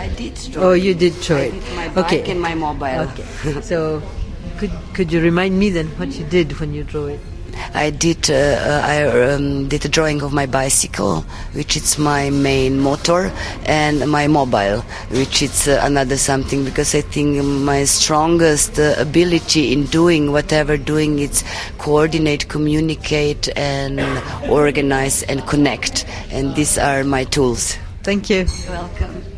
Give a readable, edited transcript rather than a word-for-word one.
I did draw. Oh, you did draw it. I did my bike and my mobile. Okay. So, could you remind me then what you did when you drew it? I did a drawing of my bicycle, which is my main motor, and my mobile, which is another something, because I think my strongest ability in doing whatever doing is coordinate, communicate, and organize and connect, and these are my tools. Thank you. You're welcome.